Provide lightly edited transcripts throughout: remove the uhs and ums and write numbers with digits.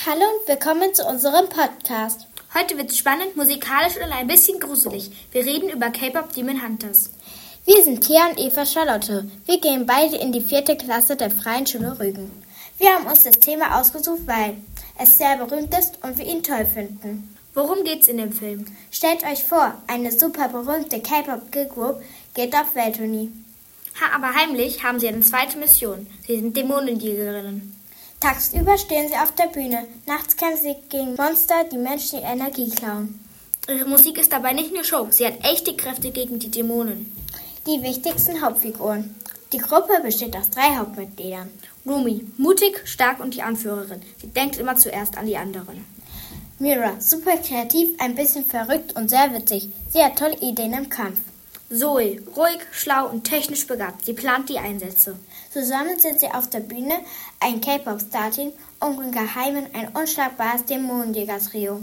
Hallo und willkommen zu unserem Podcast. Heute wird es spannend, musikalisch und ein bisschen gruselig. Wir reden über K-Pop Demon Hunters. Wir sind Thea und Eva Charlotte. Wir gehen beide in die 4. Klasse der Freien Schule Rügen. Wir haben uns das Thema ausgesucht, weil es sehr berühmt ist und wir ihn toll finden. Worum geht's in dem Film? Stellt euch vor, eine super berühmte K-Pop-Girl-Group geht auf Welttournee. Aber heimlich haben sie eine zweite Mission. Sie sind Dämonenjägerinnen. Tagsüber stehen sie auf der Bühne. Nachts kämpfen sie gegen Monster, die Menschen die Energie klauen. Ihre Musik ist dabei nicht nur Show. Sie hat echte Kräfte gegen die Dämonen. Die wichtigsten Hauptfiguren. Die Gruppe besteht aus 3 Hauptmitgliedern. Rumi, mutig, stark und die Anführerin. Sie denkt immer zuerst an die anderen. Mira, super kreativ, ein bisschen verrückt und sehr witzig. Sie hat tolle Ideen im Kampf. Zoe, ruhig, schlau und technisch begabt. Sie plant die Einsätze. Zusammen sind sie auf der Bühne ein K-Pop-Star-Team und im Geheimen ein unschlagbares Dämonenjäger-Trio.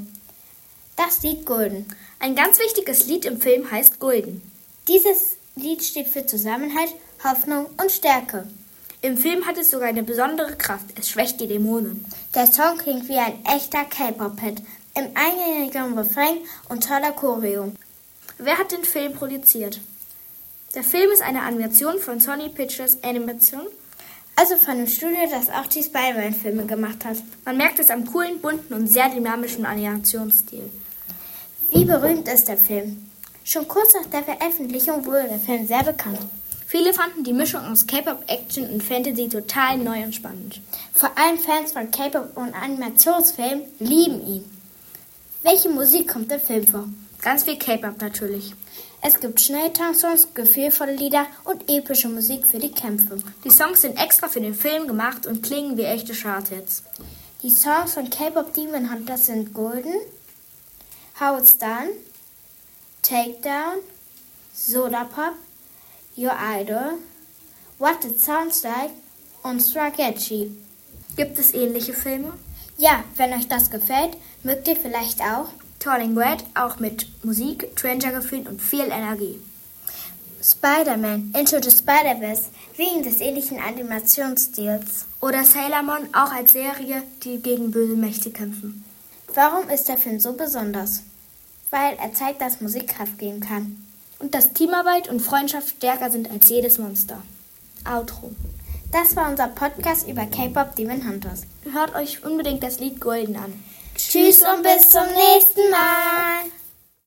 Das Lied Golden. Ein ganz wichtiges Lied im Film heißt Golden. Dieses Lied steht für Zusammenhalt, Hoffnung und Stärke. Im Film hat es sogar eine besondere Kraft. Es schwächt die Dämonen. Der Song klingt wie ein echter K-Pop-Hit, im eingängigen Refrain und toller Choreo. Wer hat den Film produziert? Der Film ist eine Animation von Sony Pictures Animation. Also von dem Studio, das auch die Spider-Man-Filme gemacht hat. Man merkt es am coolen, bunten und sehr dynamischen Animationsstil. Wie berühmt ist der Film? Schon kurz nach der Veröffentlichung wurde der Film sehr bekannt. Viele fanden die Mischung aus K-Pop, Action und Fantasy total neu und spannend. Vor allem Fans von K-Pop und Animationsfilmen lieben ihn. Welche Musik kommt im Film vor? Ganz viel K-Pop natürlich. Es gibt Schnelltanzsongs, gefühlvolle Lieder und epische Musik für die Kämpfe. Die Songs sind extra für den Film gemacht und klingen wie echte Charthits. Die Songs von K-Pop Demon Hunters sind Golden, How It's Done, Takedown, Soda Pop, Your Idol, What It Sounds Like und Spaghetti. Gibt es ähnliche Filme? Ja, wenn euch das gefällt, mögt ihr vielleicht auch Turning Red, auch mit Musik, Stranger-Gefühl und viel Energie. Spider-Man, Into the Spider-Verse, wegen des ähnlichen Animationsstils. Oder Sailor Moon, auch als Serie, die gegen böse Mächte kämpfen. Warum ist der Film so besonders? Weil er zeigt, dass Musik Kraft geben kann. Und dass Teamarbeit und Freundschaft stärker sind als jedes Monster. Outro. Das war unser Podcast über K-Pop Demon Hunters. Hört euch unbedingt das Lied Golden an. Tschüss und bis zum nächsten Mal.